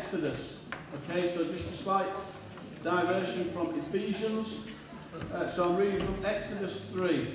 Exodus. Okay, so just a slight diversion from Ephesians. So I'm reading from Exodus 3.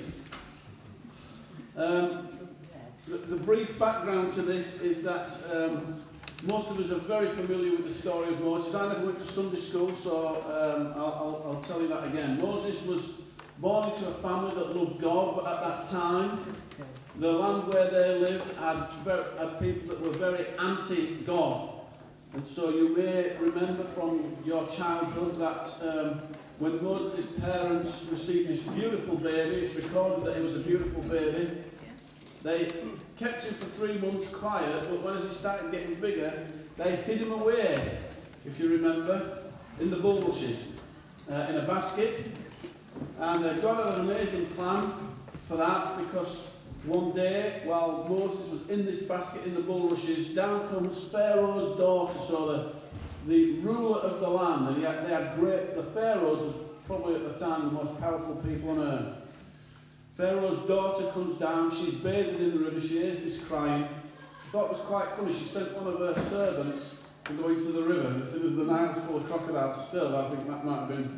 The brief background to this is that most of us are very familiar with the story of Moses. I never went to Sunday school, so I'll tell you that again. Moses was born into a family that loved God, but at that time, the land where they lived had people that were very anti-God. And so you may remember from your childhood that when Moses' parents received this beautiful baby, it's recorded that it was a beautiful baby, they kept him for 3 months quiet, but when he started getting bigger, they hid him away, if you remember, in the bulrushes, in a basket. And God had an amazing plan for that, because one day, while Moses was in this basket in the bulrushes, down comes Pharaoh's daughter, so the ruler of the land, and the Pharaohs was probably at the time the most powerful people on earth. Pharaoh's daughter comes down, she's bathing in the river, she hears this crying. I thought it was quite funny, she sent one of her servants to go into the river, and as soon as the Nile's full of crocodiles still, I think that might have been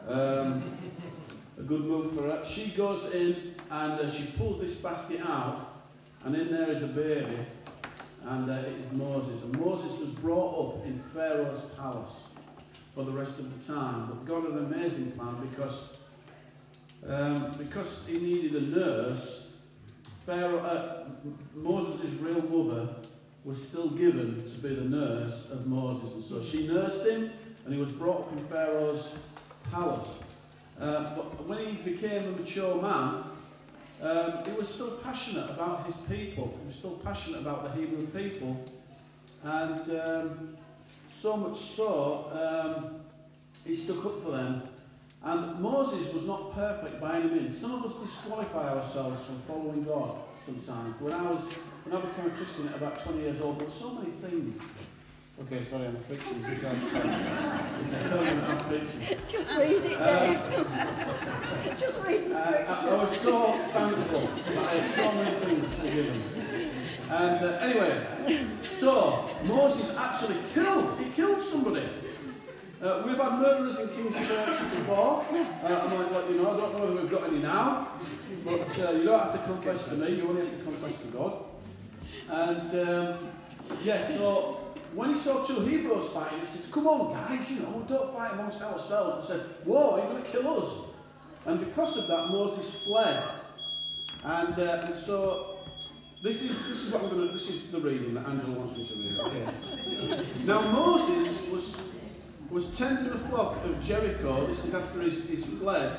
a good move for her. She goes in and she pulls this basket out, and in there is a baby, and it is Moses. And Moses was brought up in Pharaoh's palace for the rest of the time. But God had an amazing plan, because he needed a nurse. Moses' real mother was still given to be the nurse of Moses, and so she nursed him, and he was brought up in Pharaoh's palace. But when he became a mature man, he was still passionate about his people. He was still passionate about the Hebrew people, and so much so, he stuck up for them. And Moses was not perfect by any means. Some of us disqualify ourselves from following God sometimes. When I became a Christian at about 20 years old, there were so many things. Okay, sorry, I'm preaching. Just tell you that I'm preaching. Just read it, Dave. Just read the scripture. I was so thankful that I had so many things forgiven. And anyway, so Moses actually killed somebody. We've had murderers in King's Church before. I might let you know. I don't know whether we've got any now, but you don't have to confess to me. You only have to confess to God. And yes, so when he saw two Hebrews fighting, he says, "Come on, guys, don't fight amongst ourselves." They said, "Whoa, are you going to kill us?" And because of that, Moses fled. And so this is what I'm going to. This is the reading that Angela wants me to read. Okay. Now Moses was tending the flock of Jericho. This is after he's fled.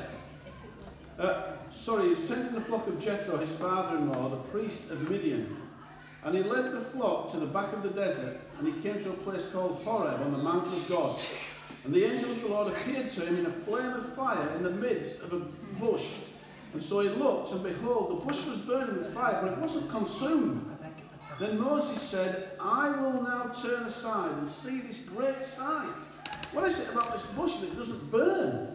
He was tending the flock of Jethro, his father-in-law, the priest of Midian. And he led the flock to the back of the desert, and he came to a place called Horeb on the mountain of God. And the angel of the Lord appeared to him in a flame of fire in the midst of a bush. And so he looked, and behold, the bush was burning with fire, but it wasn't consumed. Then Moses said, "I will now turn aside and see this great sight. What is it about this bush that it doesn't burn?"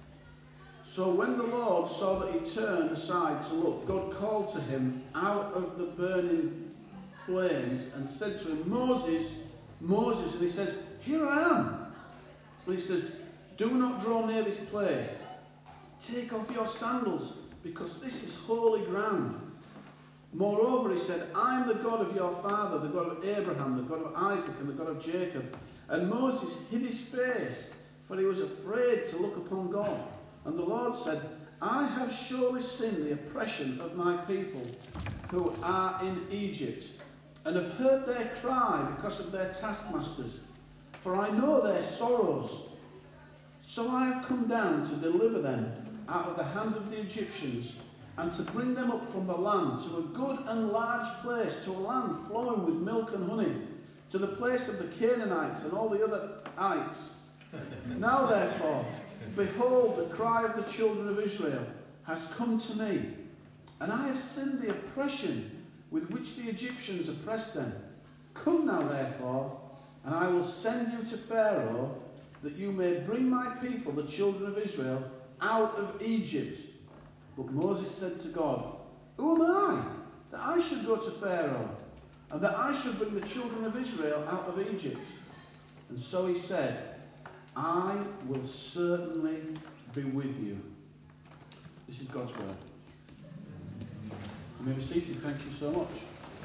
So when the Lord saw that he turned aside to look, God called to him out of the burning flames and said to him, "Moses, Moses." And he says, "Here I am." And he says, "Do not draw near this place. Take off your sandals, because this is holy ground. Moreover," he said, "I am the God of your father, the God of Abraham, the God of Isaac, and the God of Jacob." And Moses hid his face, for he was afraid to look upon God. And the Lord said, "I have surely seen the oppression of my people who are in Egypt, and have heard their cry because of their taskmasters. For I know their sorrows. So I have come down to deliver them out of the hand of the Egyptians, and to bring them up from the land to a good and large place, to a land flowing with milk and honey, to the place of the Canaanites and all the other ites. Now therefore, behold, the cry of the children of Israel has come to me, and I have seen the oppression with which the Egyptians oppressed them. Come now therefore, and I will send you to Pharaoh, that you may bring my people, the children of Israel, out of Egypt." But Moses said to God, "Who am I, that I should go to Pharaoh, and that I should bring the children of Israel out of Egypt?" And so he said, I will certainly be with you. This is God's word. You may be seated. Thank you so much.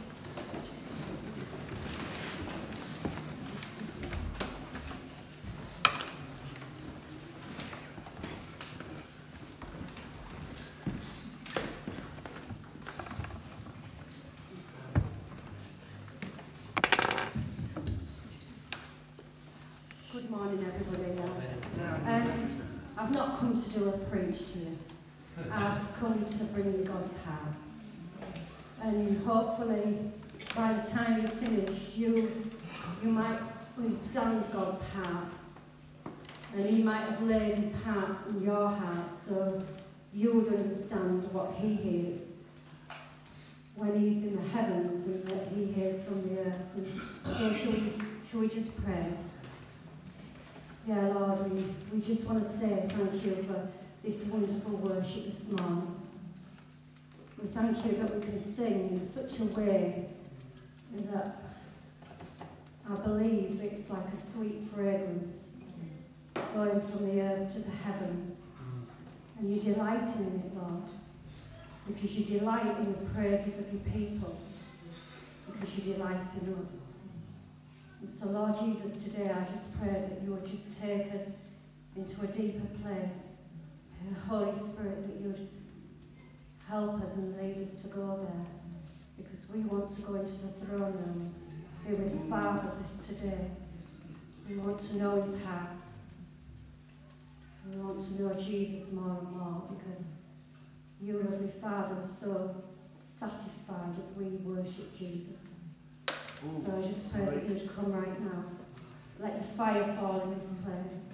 Good morning, everybody. I've not come to do a preach to you. I've come to bring you God's heart. And hopefully, by the time you've finished, you might understand God's heart. And he might have laid his heart in your heart, so you would understand what he hears when he's in the heavens and that he hears from the earth. And so shall we just pray? Yeah, Lord, we just want to say thank you for this wonderful worship this morning. We thank you that we can sing in such a way that I believe it's like a sweet fragrance going from the earth to the heavens. And you delight in it, Lord, because you delight in the praises of your people, because you delight in us. And so, Lord Jesus, today I just pray that you would just take us into a deeper place. And Holy Spirit, that you would help us and lead us to go there. Because we want to go into the throne room, be with the Father today. We want to know his heart. We want to know Jesus more and more, because you, lovely Father, are so satisfied as we worship Jesus. So I just pray that you would come right now. Let your fire fall in this place.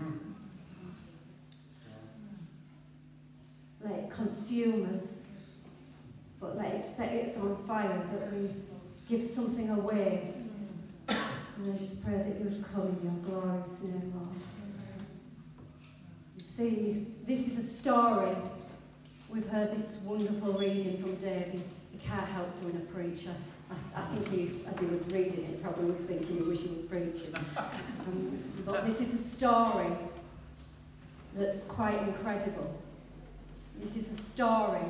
Let it consume us, but let it set it on fire, that we give something away. And I just pray that you would come in your glorious name, Lord. You see, this is a story. We've heard this wonderful reading from David. He can't help doing a preacher. I think he, as he was reading it, probably was thinking he wished he was preaching. But this is a story that's quite incredible. This is a story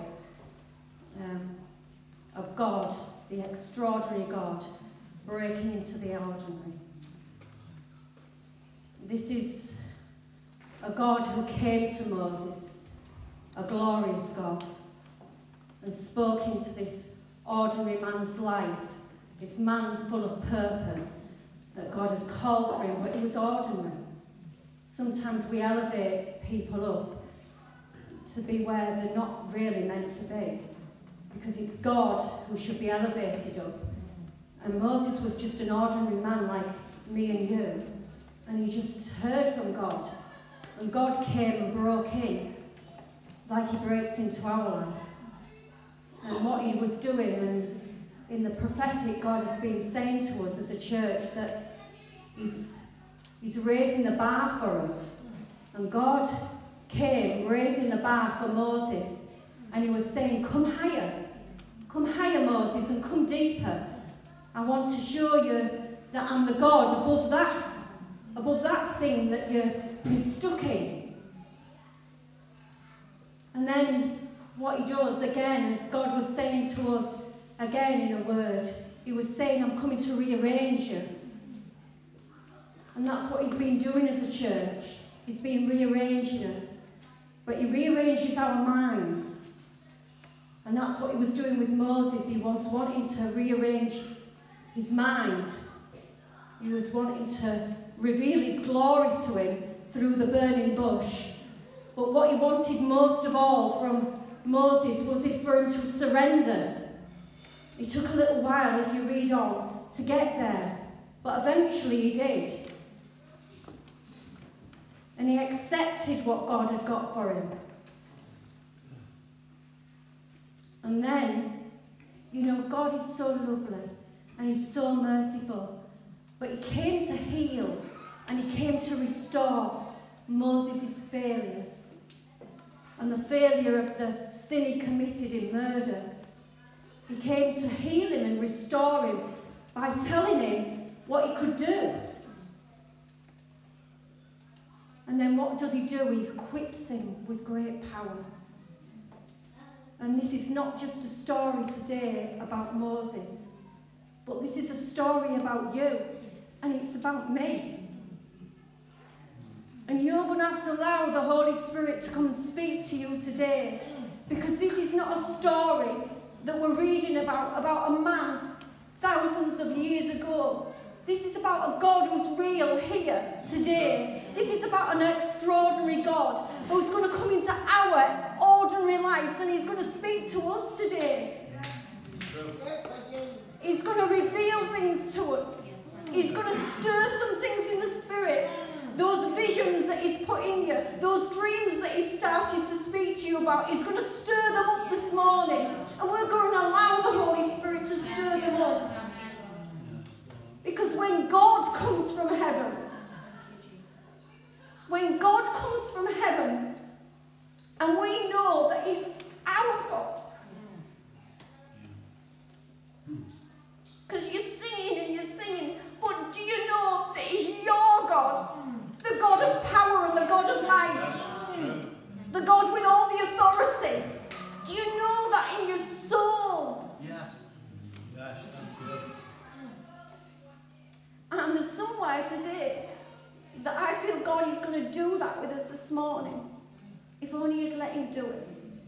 of God, the extraordinary God, breaking into the ordinary. This is a God who came to Moses, a glorious God, and spoke into this ordinary man's life, this man full of purpose that God had called for him, but he was ordinary. Sometimes we elevate people up to be where they're not really meant to be, because it's God who should be elevated up. And Moses was just an ordinary man like me and you, and he just heard from God, and God came and broke in like he breaks into our life. And what he was doing, and in the prophetic, God has been saying to us as a church that he's raising the bar for us. And God came raising the bar for Moses, and he was saying, come higher, Moses, and come deeper. I want to show you that I'm the God above that thing that you're stuck in. And then what he does again, as God was saying to us again in a word, he was saying, I'm coming to rearrange you. And that's what he's been doing as a church. He's been rearranging us. But he rearranges our minds. And that's what he was doing with Moses. He was wanting to rearrange his mind. He was wanting to reveal his glory to him through the burning bush. But what he wanted most of all from Moses was for him to surrender. It took a little while, if you read on, to get there. But eventually he did. And he accepted what God had got for him. And then, God is so lovely and he's so merciful. But he came to heal and he came to restore Moses' failures. And the failure of the sin he committed in murder. He came to heal him and restore him by telling him what he could do. then what does he do? He equips him with great power. And this is not just a story today about Moses, but this is a story about you, and it's about me. And you're going to have to allow the Holy Spirit to come and speak to you today, because this is not a story that we're reading about a man thousands of years ago. This is about a God who's real here today. This is about an extraordinary God who's going to come into our ordinary lives, and he's going to speak to us today. He's going to reveal things to us. He's going to stir some things in the spirit. Those visions that he's put in you, those dreams that he started to speak to you about, he's going to stir them up this morning. And we're going to allow the Holy Spirit to stir them up. Because when God comes from heaven, and we know that he's our God, because you're singing, but do you know that he's your God? The God of power and the God of might. The God with all the authority. Do you know that in your soul? Yes. Yes. And there's somewhere today that I feel God is going to do that with us this morning. If only you'd let him do it.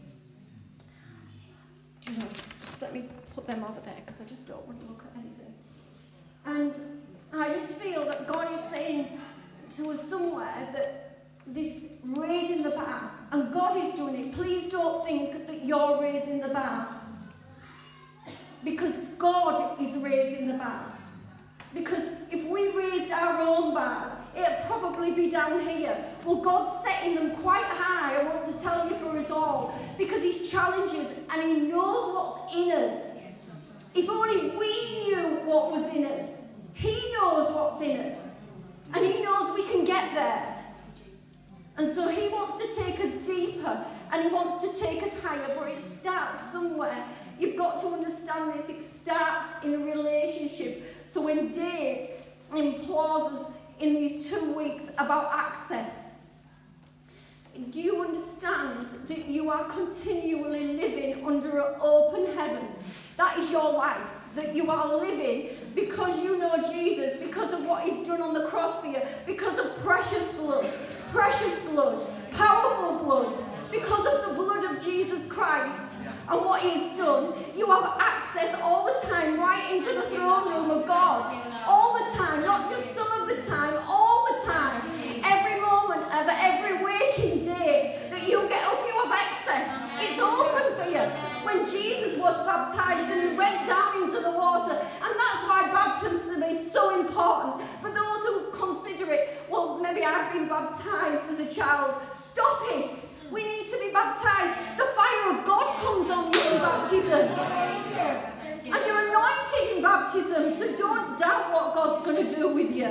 Do you know, just let me put them over there, because I just don't want to look at anything. And I just feel that God is saying to us somewhere that this raising the bar, and God is doing it. Please don't think that you're raising the bar, because God is raising the bar. Because if we raised our own bars, it'd probably be down here. Well, God's setting them quite high, I want to tell you, for us all, because he's challenged us and he knows what's in us. If only we knew what was in us. He knows what's in us. And he knows we can get there. And so he wants to take us deeper, and he wants to take us higher, but it starts somewhere. You've got to understand this. It starts in a relationship. So when Dave implores us in these 2 weeks about access, do you understand that you are continually living under an open heaven? That is your life. That you are living because you know Jesus, because of what he's done on the cross for you, because of precious blood, powerful blood, because of the blood of Jesus Christ and what he's done. You have access all the time right into the throne room of God. All the time, not just some of the time, all the time. Every moment of every waking day that you get up, you have access. It's open for you. When Jesus was baptized and he went down into the water, and that's why baptism is so important. For those who consider it, well, maybe I've been baptized as a child. Stop it. We need to be baptized. The fire of God comes on you in baptism. And you're anointed in baptism, so don't doubt what God's going to do with you.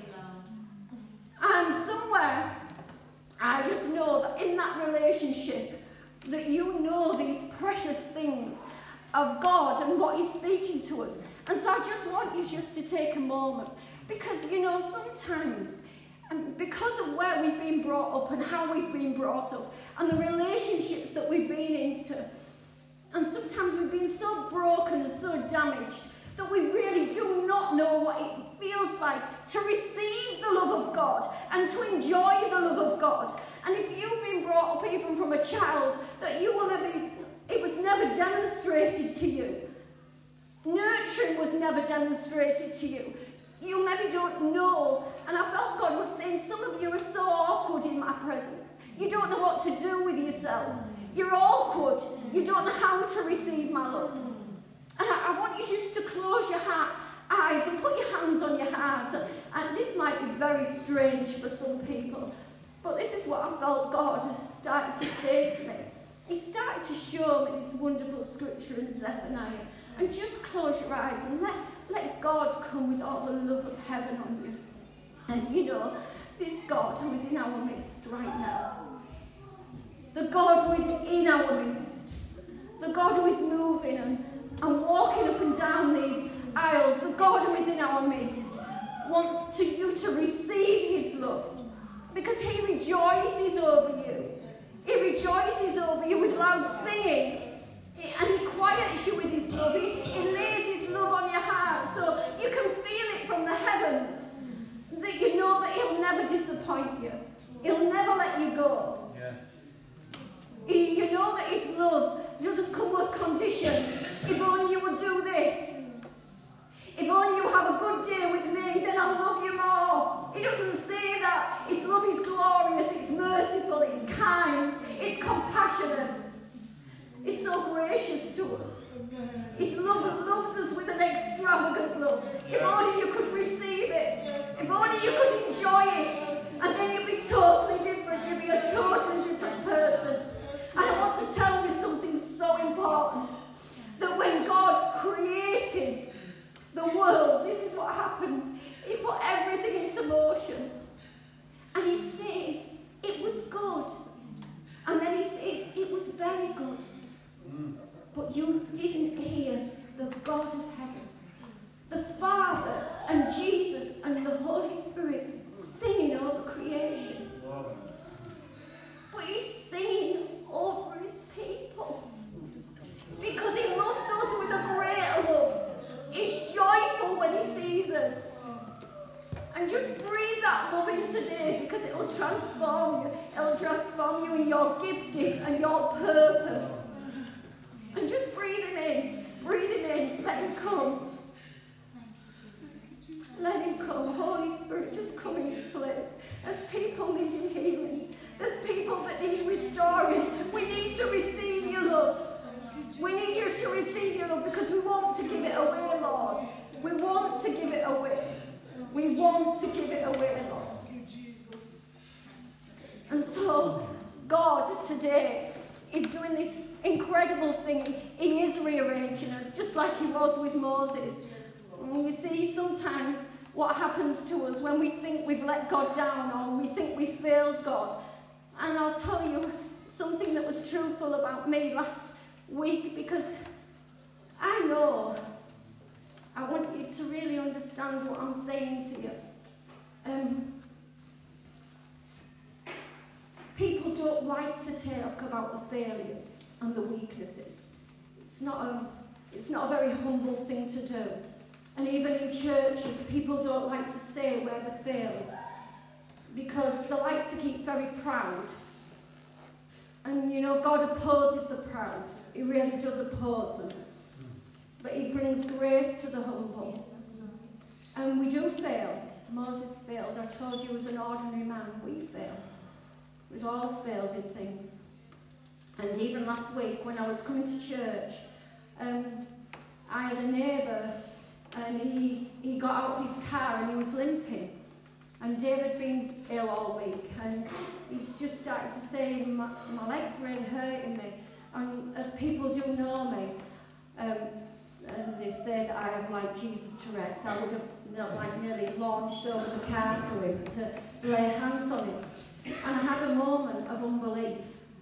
And somewhere, I just know that in that relationship, that you know these precious things of God and what he's speaking to us. And so I just want you just to take a moment, because, you know, sometimes, and because of where we've been brought up and how we've been brought up and the relationships that we've been into, and sometimes we've been so broken and so damaged that we really do not know what it feels like to receive the love of God and to enjoy the love of God. And if you've been brought up even from a child, that you will have been, it was never demonstrated to you. Nurturing was never demonstrated to you. You maybe don't know. And I felt God was saying, some of you are so awkward in my presence. You don't know what to do with yourself. You're awkward. You don't know how to receive my love. And I want you just to close your eyes and put your hands on your heart. And this might be very strange for some people, but this is what I felt God started to say to me. He started to show me this wonderful scripture in Zephaniah. And just close your eyes and let God come with all the love of heaven on you. And you know, this God who is in our midst right now, the God who is in our midst, the God who is moving and walking up and down these aisles, the God who is in our midst, wants you to receive his love, because he rejoices over you. He rejoices over you with loud singing. And he quiets you with his love. He lays his love on your heart so you can feel it from the heavens. That you know that he'll never disappoint you. He'll never let you go. Yeah. You know that his love doesn't come with conditions. If only you would do this. If only you have a good day with me, then I'll love you more. He doesn't say that. His love is glorious, it's merciful, it's kind, it's compassionate. It's so gracious to us. His love loves us with an extravagant love. If only you could receive it. If only you could enjoy it. And then you'd be totally different. You'd be a totally different person. And I want to tell you something so important. That when God created the world, this is what happened. He put everything into motion. And he says, it was good. And then he says, it was very good. But you didn't hear the God of heaven, the Father and Jesus and the Holy Spirit singing over creation. But he's singing over his people. Because he loves us with a greater love. He's joyful when he sees us. And just breathe that love in today, because it'll transform you. It'll transform you in your gifting and your purpose. And just breathe him in. Breathe him in. Let him come. Let him come. Holy Spirit, just come in this place. There's people needing healing. There's people that need restoring. We need to receive your love. We need you to receive your love because we want to give it away, Lord. We want to give it away. We want to give it away, Lord. And so, God today is doing this incredible thing. He is rearranging us, just like he was with Moses. And you see, sometimes what happens to us when we think we've let God down or we think we failed God. And I'll tell you something that was truthful about me last week, because I know, I want you to really understand what I'm saying to you. People don't like to talk about the failures and the weaknesses. It's not a very humble thing to do. And even in churches, people don't like to say where they failed, because they like to keep very proud. And you know, God opposes the proud. He really does oppose them. But he brings grace to the humble. And we do fail. Moses failed. I told you as an ordinary man, we fail. We've all failed in things. And even last week when I was coming to church, I had a neighbour, and he got out of his car and he was limping. And David had been ill all week, and he's just started to say, my legs were hurting me. And as people do know me, and they say that I have like Jesus Tourette's, I would have nearly launched over the car to him to lay hands on him. And I had a moment of unbelief.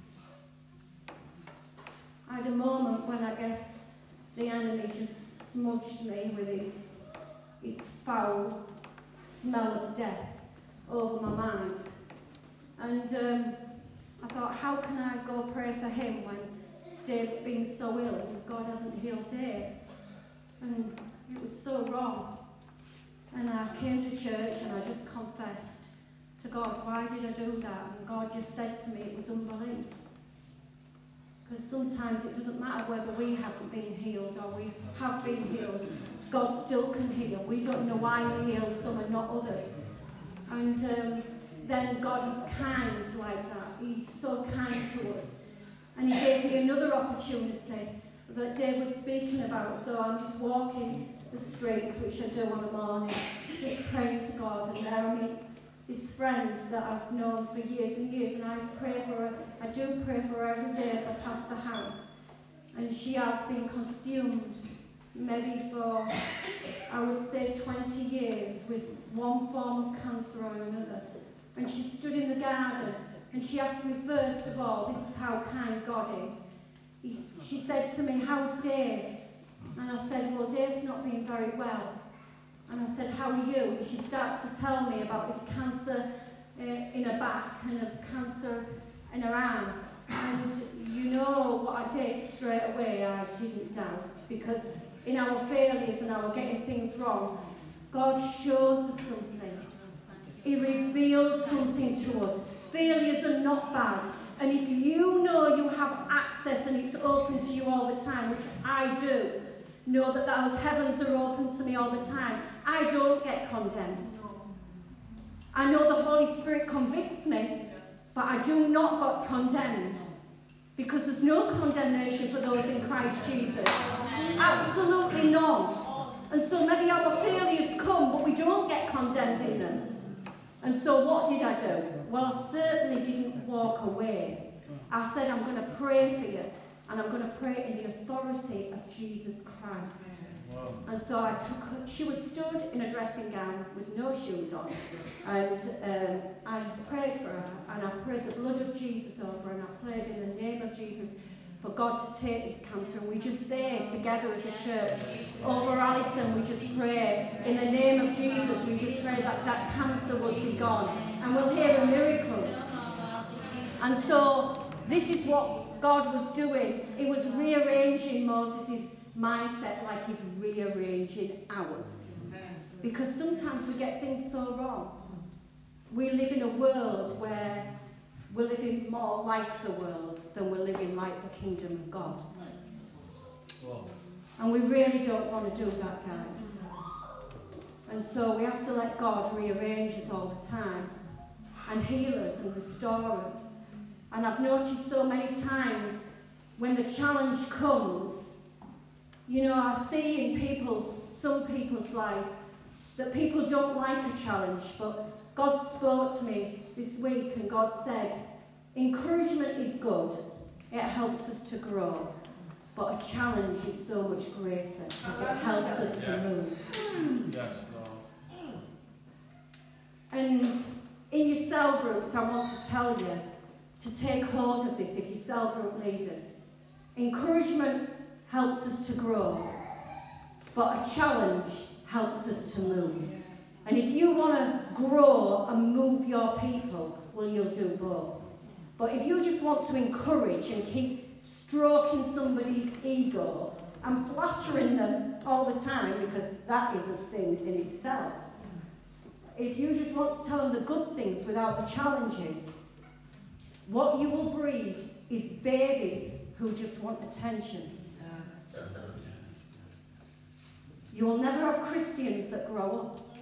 I had a moment when I guess the enemy just smudged me with his foul smell of death over my mind. And I thought, how can I go pray for him when Dave's been so ill and God hasn't healed Dave? And it was so wrong. And I came to church and I just confessed to God, why did I do that? And God just said to me it was unbelief. Because sometimes it doesn't matter whether we haven't been healed or we have been healed. God still can heal. We don't know why he heals some and not others. And then God is kind like that. He's so kind to us. And he gave me another opportunity that Dave was speaking about. So I'm just walking the streets, which I do on a morning, just praying to God. And there I meet these friends that I've known for years and years. And I pray for her. I do pray for her every day as I pass the house. And she has been consumed maybe for, I would say, 20 years with one form of cancer or another. And she stood in the garden and she asked me, first of all, this is how kind God is. She said to me, how's Dave? And I said, well, Dave's not been very well. And I said, how are you? And she starts to tell me about this cancer in her back and a cancer in her arm. And you know what I did straight away, I didn't doubt, because in our failures and our getting things wrong, God shows us something. He reveals something to us. Failures are not bad. And if you know you have access and it's open to you all the time, which I do, know that those heavens are open to me all the time, I don't get condemned. I know the Holy Spirit convicts me, but I do not get condemned. Because there's no condemnation for those in Christ Jesus. Absolutely none. And so maybe our failures come, but we don't get condemned in them. And so what did I do? Well, I certainly didn't walk away. I said, I'm going to pray for you. And I'm going to pray in the authority of Jesus Christ. Wow. And so I took her, she was stood in a dressing gown with no shoes on. And I just prayed for her. And I prayed the blood of Jesus over her. And I prayed in the name of Jesus for God to take this cancer. And we just say together as a church, over Alison, we just pray in the name of Jesus, we just pray that that cancer would be gone. And we'll hear a miracle. And so this is what God was doing. He was rearranging Moses' mindset like he's rearranging ours. Because sometimes we get things so wrong. We live in a world where we're living more like the world than we're living like the kingdom of God. And we really don't want to do that, guys. And so we have to let God rearrange us all the time and heal us and restore us. And I've noticed so many times when the challenge comes, you know, I see in some people's life that people don't like a challenge, but God spoke to me this week and God said, encouragement is good, it helps us to grow, but a challenge is so much greater because it helps us to move. Yes, Lord. And in your cell groups, I want to tell you to take hold of this if you're cell group leaders. Encouragement helps us to grow, but a challenge helps us to move. And if you want to grow and move your people, well, you'll do both. But if you just want to encourage and keep stroking somebody's ego and flattering them all the time, because that is a sin in itself, if you just want to tell them the good things without the challenges, what you will breed is babies who just want attention. You will never have Christians that grow up.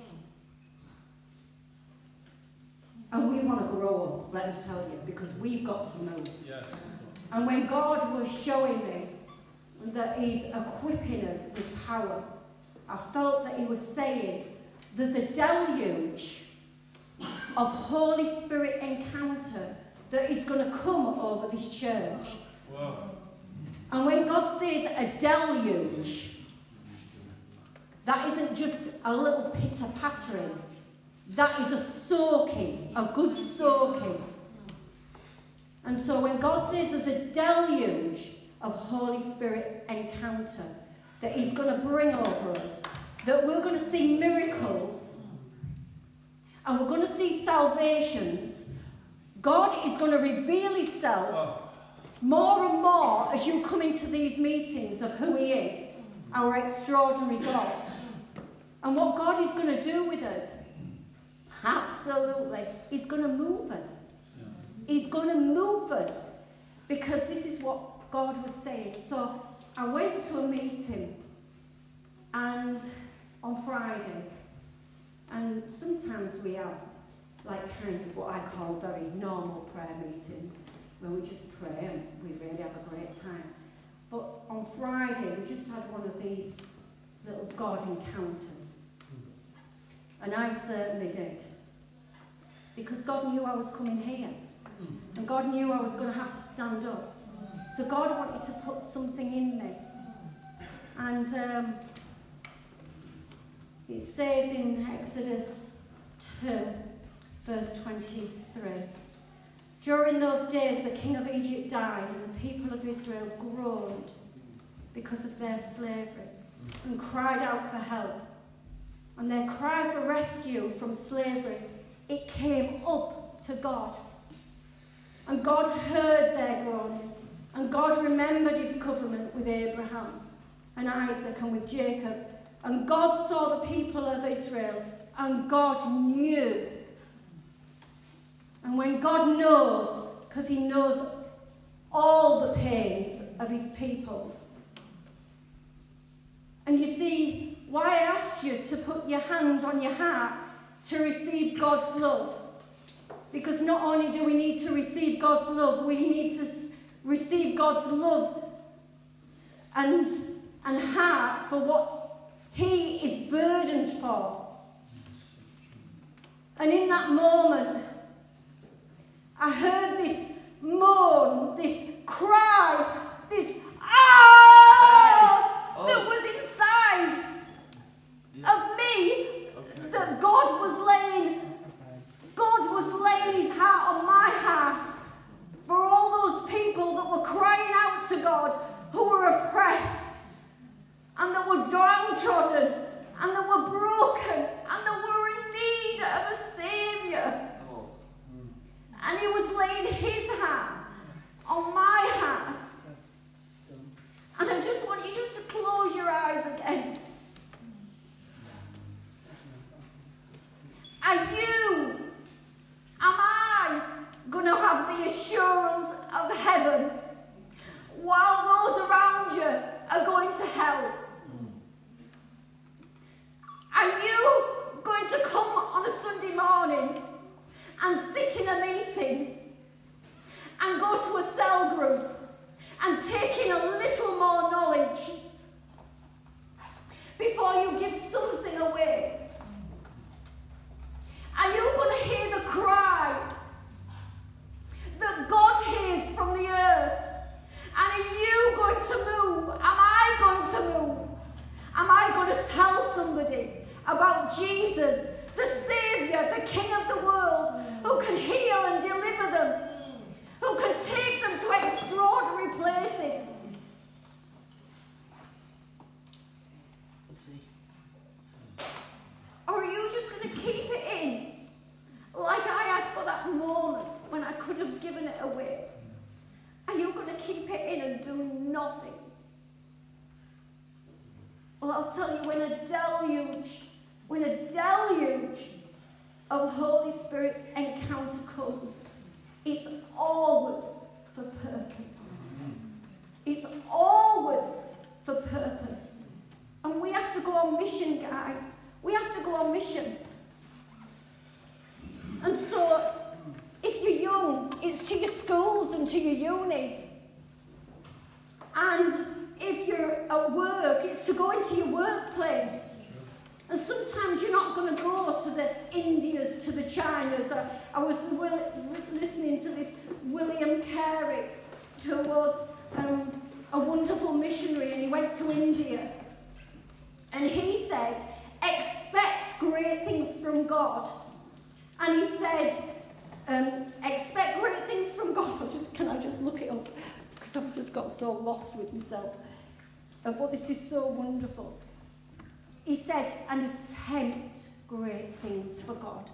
And we want to grow up, let me tell you, because we've got to move. Yes. And when God was showing me that he's equipping us with power, I felt that he was saying, there's a deluge of Holy Spirit encounter that is going to come over this church. Wow. And when God says a deluge, that isn't just a little pitter-pattering. That is a soaking, a good soaking. And so when God says there's a deluge of Holy Spirit encounter that he's going to bring over us, that we're going to see miracles and we're going to see salvations, God is going to reveal himself more and more as you come into these meetings of who he is, our extraordinary God. And what God is going to do with us, absolutely, he's going to move us. He's going to move us because this is what God was saying. So I went to a meeting and on Friday, and sometimes we have like kind of what I call very normal prayer meetings where we just pray and we really have a great time. But on Friday we just had one of these little God encounters. And I certainly did. Because God knew I was coming here. And God knew I was going to have to stand up. So God wanted to put something in me. And it says in Exodus 2, verse 23, during those days the king of Egypt died and the people of Israel groaned because of their slavery and cried out for help. And their cry for rescue from slavery, it came up to God. And God heard their groaning. And God remembered his covenant with Abraham and Isaac and with Jacob. And God saw the people of Israel, and God knew. And when God knows, because he knows all the pains of his people. And you see, why I asked you to put your hand on your heart to receive God's love. Because not only do we need to receive God's love, we need to receive God's love and heart for what he is burdened for. And in that moment, I heard this moan, this cry, this that was inside of me, that God was laying his heart on my heart for all those people that were crying out to God, who were oppressed, and that were downtrodden, and that were broken, and that were in need of a Saviour. And he was laying his hand on my heart. And I just want you just to close your eyes again. Am I going to have the assurance of heaven while those around you are going to hell? Are you going to come on a Sunday morning and sit in a meeting and go to a cell group and take in a little more knowledge before you give something away? Are you going to hear the cry that God hears from the earth? And are you going to move? Am I going to move? Am I going to tell somebody about Jesus, the Saviour, the King of the world, who can heal and deliver them, who can take them to extraordinary places? Or are you just going to keep it in, like I had for that moment when I could have given it away? Are you going to keep it in and do nothing? Well, I'll tell you, when a deluge of Holy Spirit encounter comes, it's always for purpose. It's always for purpose. And we have to go on mission, guys. We have to go on mission. And so, if you're young, it's to your schools and to your unis. And if you're at work, it's to go into your workplace. And sometimes you're not going to go to the Indias, to the Chinas. I was listening to this William Carey, who was a wonderful missionary, and he went to India. And he said, expect great things from God. And he said, expect great things from God. Can I just look it up? Because I've just got so lost with myself. But this is so wonderful. He said, and attempt great things for God.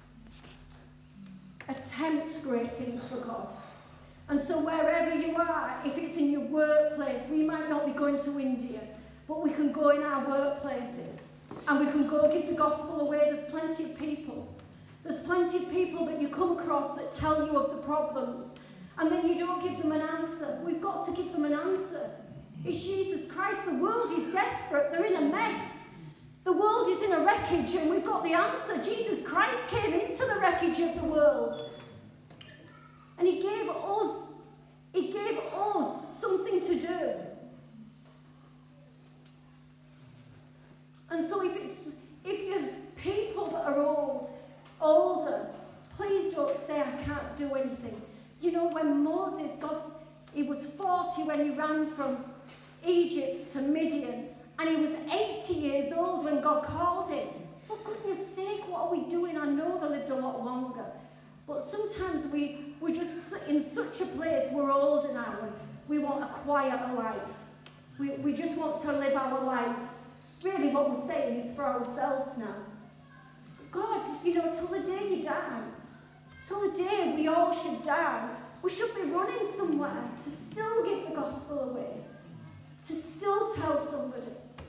Attempt great things for God. And so wherever you are, if it's in your workplace, we might not be going to India, but we can go in our workplaces and we can go give the gospel away. There's plenty of people. There's plenty of people that you come across that tell you of the problems, and then you don't give them an answer. We've got to give them an answer. It's Jesus Christ. The world is desperate. They're in a mess. The world is in a wreckage, and we've got the answer. Jesus Christ came into the wreckage of the world. And he gave us something to do. And so if you're people that are older, please don't say, I can't do anything. You know, when Moses, he was 40 when he ran from Egypt to Midian, and he was 80 years old when God called him. For goodness sake, what are we doing? I know they lived a lot longer. But sometimes we're just in such a place, we're older now, and we want a quieter life. We just want to live our lives. Really what we're saying is for ourselves now. God, you know, till the day you die, till the day we all should die, we should be running somewhere to still give the gospel away, to still tell somebody.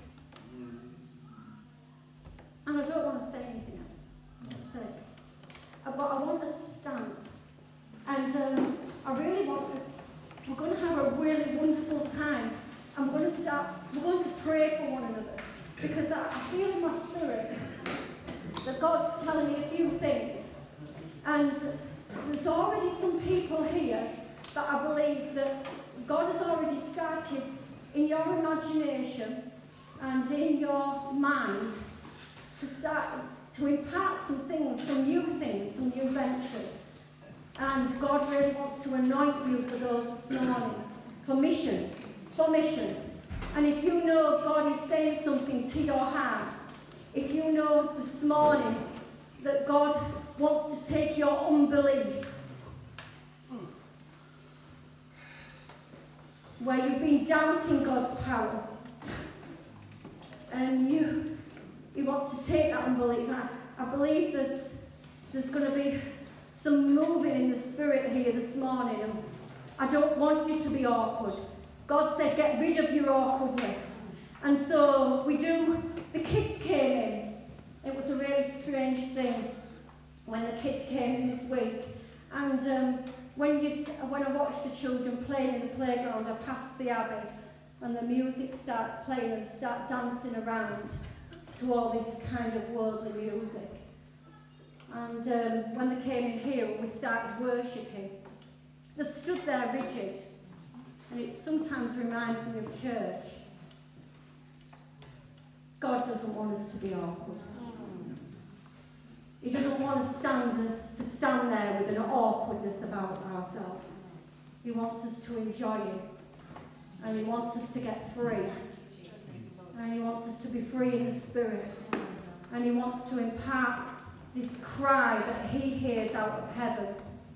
And I don't want to say anything else. That's it. But I want us to stand. And I really want us, we're going to have a really wonderful time. And we're going to pray for one another. Because I feel in my spirit that God's telling me a few things. And there's already some people here that I believe that God has already started in your imagination and in your mind to start to impart some things, some new ventures. And God really wants to anoint you for those this morning, for mission. And if you know God is saying something to your heart, if you know this morning that God wants to take your unbelief, where you've been doubting God's power, and He wants to take that unbelief. I believe there's going to be some moving in the spirit here this morning. And I don't want you to be awkward. God said, get rid of your awkwardness. And so the kids came in. It was a really strange thing when the kids came in this week. And when I watched the children playing in the playground, I passed the Abbey and the music starts playing and start dancing around to all this kind of worldly music. And when they came in here, we started worshipping. They stood there rigid. And it sometimes reminds me of church. God doesn't want us to be awkward. He doesn't want us to stand there with an awkwardness about ourselves. He wants us to enjoy it. And He wants us to get free. And He wants us to be free in the spirit. And He wants to impart this cry that He hears out of heaven.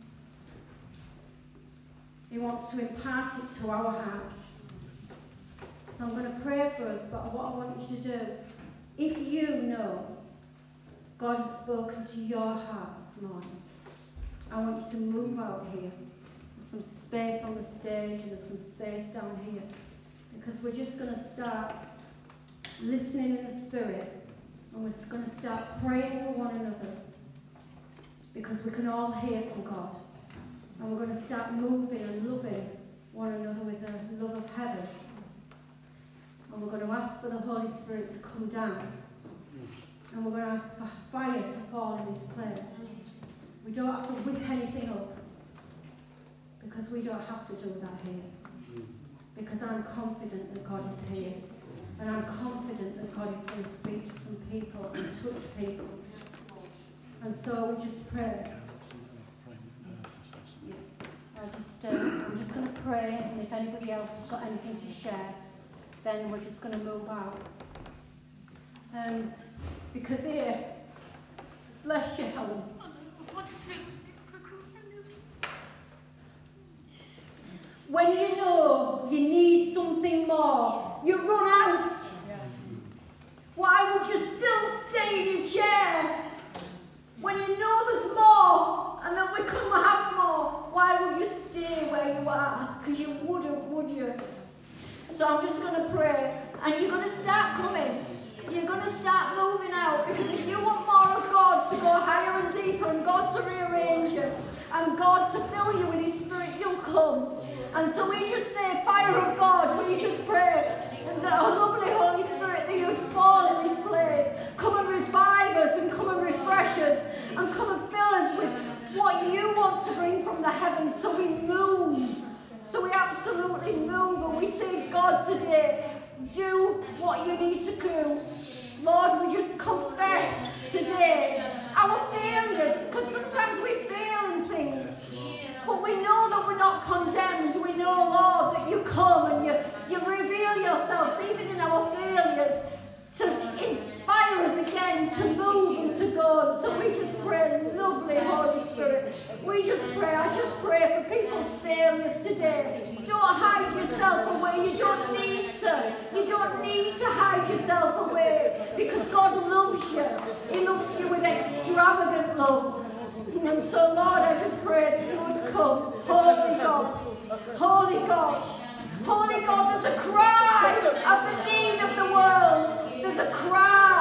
He wants to impart it to our hearts. So I'm going to pray for us, but what I want you to do, if you know God has spoken to your heart this morning, I want you to move out here. There's some space on the stage and there's some space down here. Because we're just going to start listening in the Spirit, and we're going to start praying for one another. Because we can all hear from God. And we're going to start moving and loving one another with the love of heaven. And we're going to ask for the Holy Spirit to come down. And we're going to ask for fire to fall in this place. We don't have to whip anything up. Because we don't have to do that here. Because I'm confident that God is here. And I'm confident that God is going to speak to some people and touch people. And so we just pray. I'm just going to pray, and if anybody else has got anything to share, then we're just going to move out. Because here, bless you, Helen. When you know you need something more, you run out. Why would you still stay in your chair? When you know there's more, and then we couldn't have more, why would you stay where you are? Because you wouldn't, would you? So I'm just going to pray, and you're going to start coming. You're going to start moving out, because if you want more of God to go higher and deeper, and God to rearrange you, and God to fill you with His Spirit, you'll come. And so we just say, fire of God, we just pray that a lovely Holy Spirit, that you'd fall in this place. Come and revive us, and come and refresh us, and come and fill us with what you want to bring from the heavens, so we move. So we absolutely move, and we say, God, today, do what you need to do. Lord, we just confess today our failures, because sometimes we fail in things. But we know that we're not condemned. We know, Lord, that you come and you reveal yourselves, even in our failures, to inspire us again to move and to go. So we just pray, lovely Holy Spirit. We just pray. I just pray for people's failures today. Don't hide yourself away. You don't need to. You don't need to hide yourself away, because God loves you. He loves you with extravagant love. And so, Lord, I pray that you would come. Holy God, Holy God, Holy God, there's a cry of the need of the world. There's a cry